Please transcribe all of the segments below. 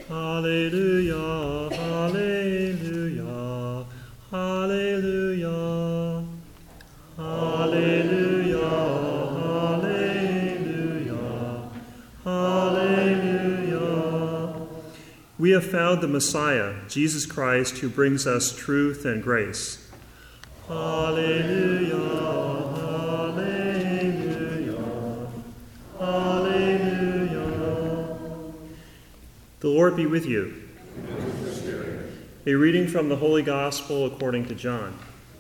Hallelujah, hallelujah, hallelujah, hallelujah, hallelujah, hallelujah. We have found the Messiah, Jesus Christ, who brings us truth and grace. Hallelujah, hallelujah, hallelujah. The Lord be with you. And with your spirit. A reading from the Holy Gospel according to John.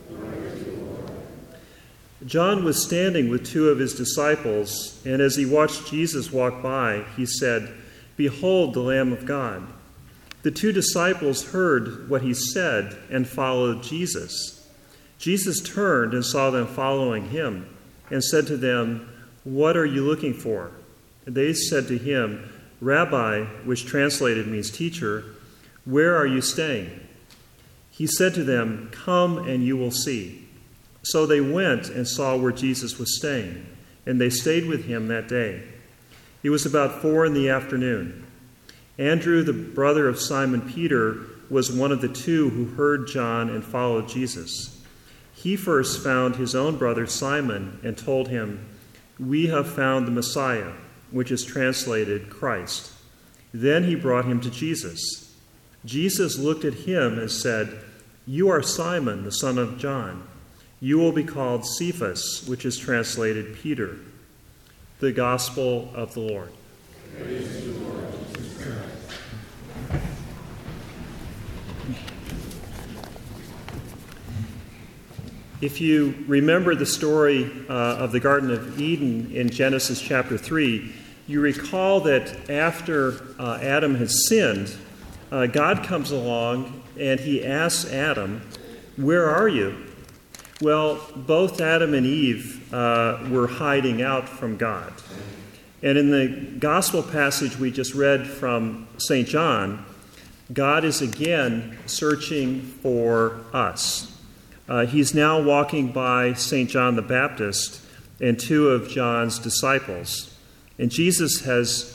John was standing with two of his disciples, and as he watched Jesus walk by, he said, "Behold the Lamb of God." The two disciples heard what he said and followed Jesus. Jesus turned and saw them following him and said to them, "What are you looking for?" And they said to him, "Rabbi," which translated means teacher, "where are you staying?" He said to them, "Come and you will see." So they went and saw where Jesus was staying, and they stayed with him that day. It was about 4 p.m. Andrew, the brother of Simon Peter, was one of the two who heard John and followed Jesus. He first found his own brother Simon and told him, "We have found the Messiah," which is translated Christ. Then he brought him to Jesus. Jesus looked at him and said, "You are Simon, the son of John. You will be called Cephas," which is translated Peter. The Gospel of the Lord. Praise to you, Lord Jesus Christ. If you remember the story of the Garden of Eden in Genesis chapter 3, you recall that after Adam has sinned, God comes along and he asks Adam, "Where are you?" Well, both Adam and Eve were hiding out from God. And in the gospel passage we just read from St. John, God is again searching for us. He's now walking by St. John the Baptist and two of John's disciples. And Jesus has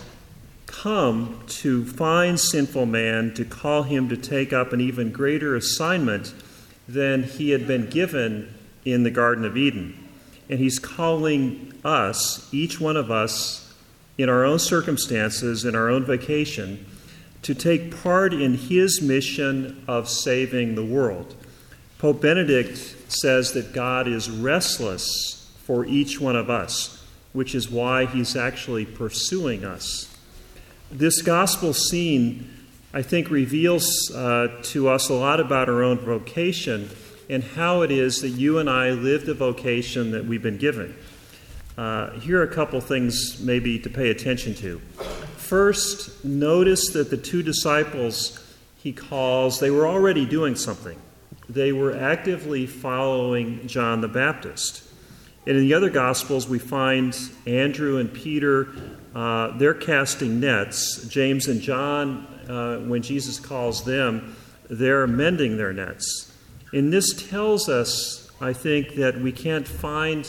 come to find sinful man, to call him to take up an even greater assignment than he had been given in the Garden of Eden. And he's calling us, each one of us, in our own circumstances, in our own vocation, to take part in his mission of saving the world. Pope Benedict says that God is restless for each one of us, which is why he's actually pursuing us. This gospel scene, I think, reveals to us a lot about our own vocation and how it is that you and I live the vocation that we've been given. Here are a couple things maybe to pay attention to. First, notice that the two disciples he calls, they were already doing something. They were actively following John the Baptist. And in the other Gospels, we find Andrew and Peter, they're casting nets. James and John, when Jesus calls them, they're mending their nets. And this tells us, I think, that we can't find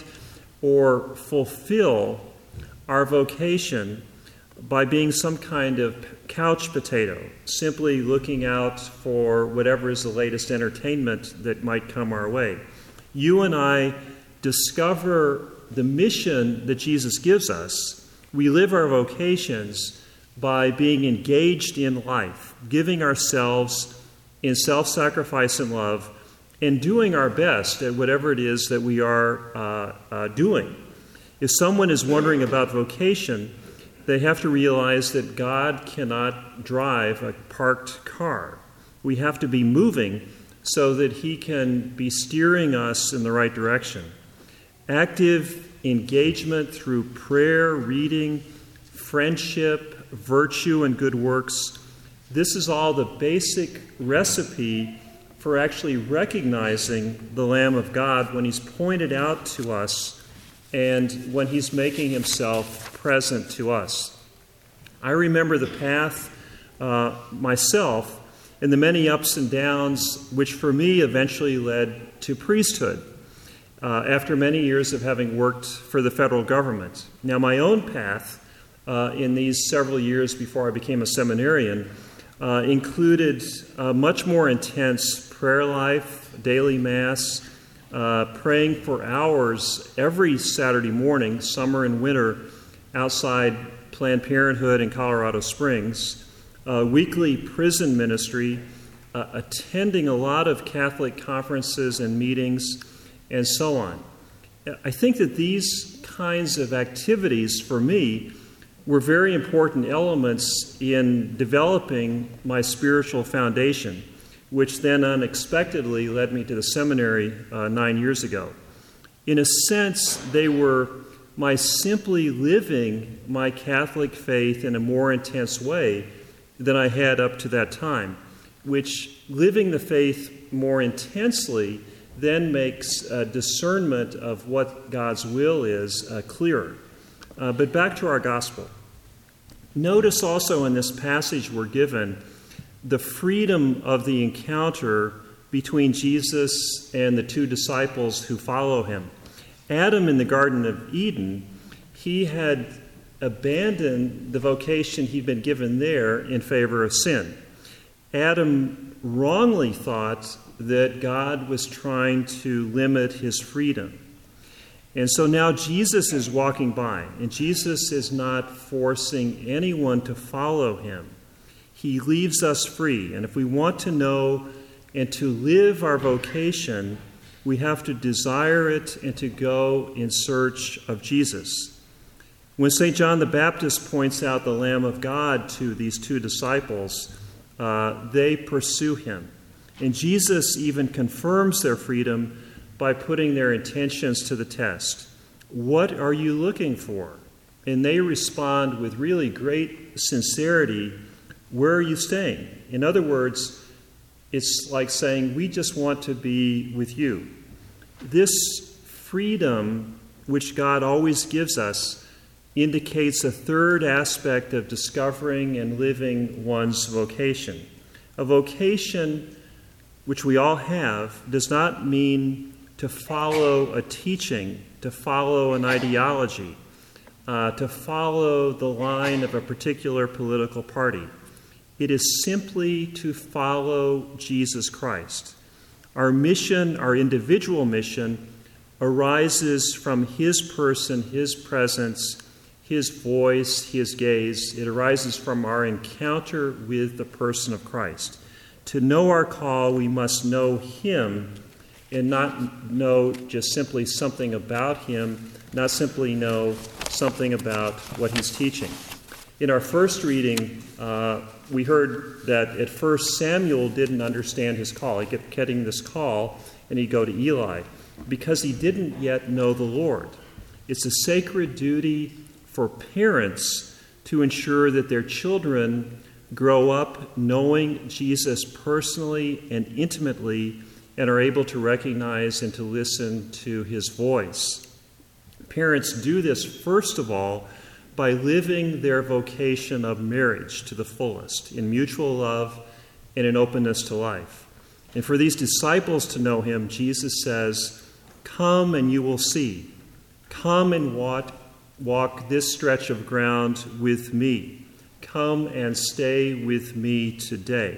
or fulfill our vocation by being some kind of couch potato, simply looking out for whatever is the latest entertainment that might come our way. You and I discover the mission that Jesus gives us. We live our vocations by being engaged in life, giving ourselves in self-sacrifice and love, and doing our best at whatever it is that we are doing. If someone is wondering about vocation, they have to realize that God cannot drive a parked car. We have to be moving so that he can be steering us in the right direction. Active engagement through prayer, reading, friendship, virtue, and good works, this is all the basic recipe for actually recognizing the Lamb of God when he's pointed out to us and when he's making himself present to us. I remember the path myself and the many ups and downs which for me eventually led to priesthood after many years of having worked for the federal government. Now, my own path in these several years before I became a seminarian included a much more intense prayer life, daily Mass, praying for hours every Saturday morning, summer and winter, outside Planned Parenthood in Colorado Springs, weekly prison ministry, attending a lot of Catholic conferences and meetings, and so on. I think that these kinds of activities, for me, were very important elements in developing my spiritual foundation, which then unexpectedly led me to the seminary 9 years ago. In a sense, they were my simply living my Catholic faith in a more intense way than I had up to that time, which living the faith more intensely then makes discernment of what God's will is clearer. But back to our gospel. Notice also in this passage we're given the freedom of the encounter between Jesus and the two disciples who follow him. Adam in the Garden of Eden, he had abandoned the vocation he'd been given there in favor of sin. Adam wrongly thought that God was trying to limit his freedom. And so now Jesus is walking by, and Jesus is not forcing anyone to follow him. He leaves us free. And if we want to know and to live our vocation, we have to desire it and to go in search of Jesus. When St. John the Baptist points out the Lamb of God to these two disciples, they pursue him. And Jesus even confirms their freedom by putting their intentions to the test. What are you looking for? And they respond with really great sincerity, where are you staying? In other words, it's like saying, we just want to be with you. This freedom, which God always gives us, indicates a third aspect of discovering and living one's vocation. A vocation, which we all have, does not mean to follow a teaching, to follow an ideology, to follow the line of a particular political party. It is simply to follow Jesus Christ. Our mission, our individual mission, arises from his person, his presence, his voice, his gaze. It arises from our encounter with the person of Christ. To know our call, we must know him and not know just simply something about him, not simply know something about what he's teaching. In our first reading, we heard that at first Samuel didn't understand his call. He kept getting this call, and he'd go to Eli because he didn't yet know the Lord. It's a sacred duty for parents to ensure that their children grow up knowing Jesus personally and intimately and are able to recognize and to listen to his voice. Parents do this, first of all, by living their vocation of marriage to the fullest, in mutual love and in openness to life. And for these disciples to know him, Jesus says, "Come and you will see. Come and walk this stretch of ground with me. Come and stay with me today.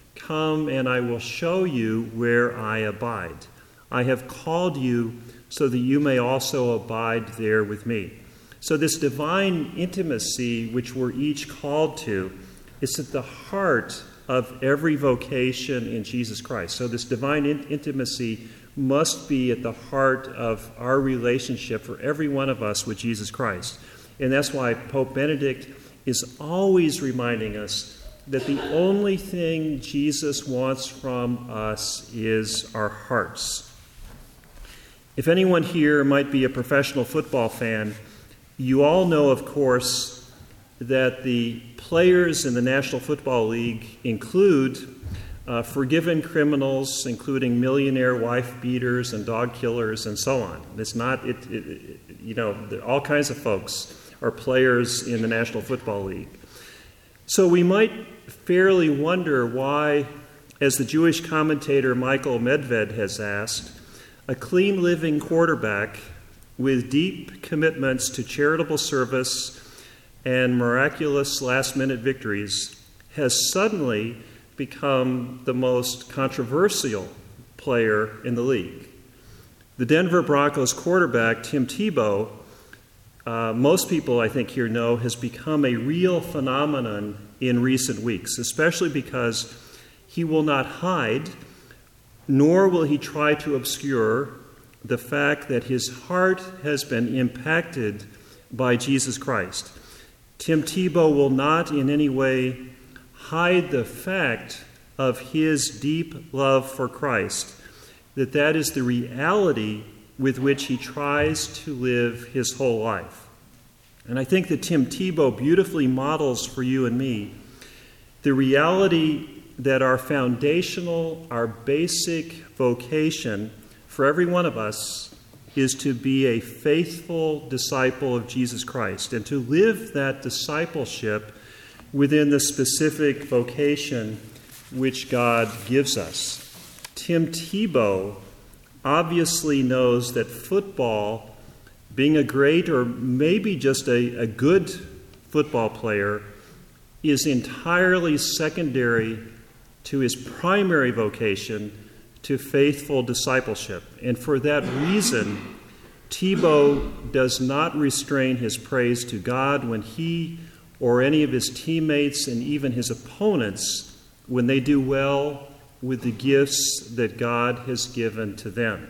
Come and I will show you where I abide. I have called you so that you may also abide there with me." So this divine intimacy, which we're each called to, is at the heart of every vocation in Jesus Christ. So this divine intimacy must be at the heart of our relationship for every one of us with Jesus Christ. And that's why Pope Benedict is always reminding us that the only thing Jesus wants from us is our hearts. If anyone here might be a professional football fan, you all know, of course, that the players in the National Football League include forgiven criminals, including millionaire wife beaters and dog killers and so on. It's not, all kinds of folks are players in the National Football League. So we might fairly wonder why, as the Jewish commentator Michael Medved has asked, a clean living quarterback with deep commitments to charitable service and miraculous last-minute victories has suddenly become the most controversial player in the league. The Denver Broncos quarterback, Tim Tebow, most people I think here know, has become a real phenomenon in recent weeks, especially because he will not hide, nor will he try to obscure the fact that his heart has been impacted by Jesus Christ. Tim Tebow will not in any way hide the fact of his deep love for Christ, that is the reality with which he tries to live his whole life. And I think that Tim Tebow beautifully models for you and me the reality that our foundational, our basic vocation for every one of us is to be a faithful disciple of Jesus Christ and to live that discipleship within the specific vocation which God gives us. Tim Tebow obviously knows that football, being a great or maybe just a good football player, is entirely secondary to his primary vocation, to faithful discipleship. And for that reason, Tebow does not restrain his praise to God when he or any of his teammates and even his opponents, when they do well with the gifts that God has given to them.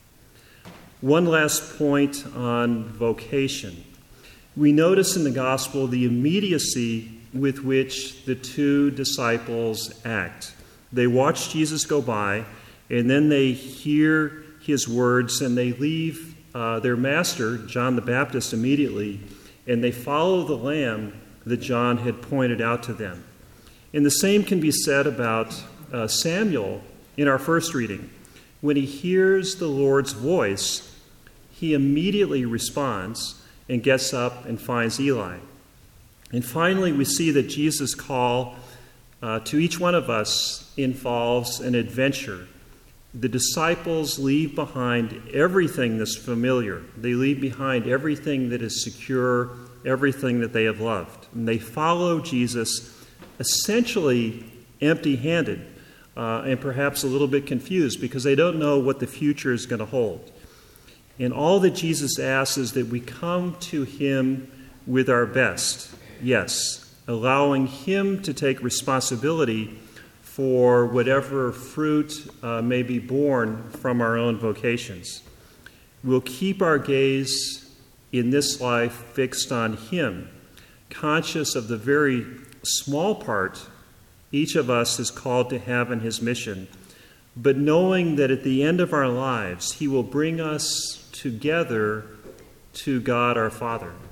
One last point on vocation. We notice in the gospel the immediacy with which the two disciples act. They watch Jesus go by, and then they hear his words, and they leave their master, John the Baptist, immediately, and they follow the Lamb that John had pointed out to them. And the same can be said about Samuel in our first reading. When he hears the Lord's voice, he immediately responds and gets up and finds Eli. And finally, we see that Jesus' call to each one of us involves an adventure. The disciples leave behind everything that's familiar. They leave behind everything that is secure, everything that they have loved. And they follow Jesus essentially empty-handed and perhaps a little bit confused because they don't know what the future is going to hold. And all that Jesus asks is that we come to him with our best. Yes, allowing him to take responsibility for whatever fruit may be born from our own vocations. We'll keep our gaze in this life fixed on him, conscious of the very small part each of us is called to have in his mission, but knowing that at the end of our lives, he will bring us together to God our Father.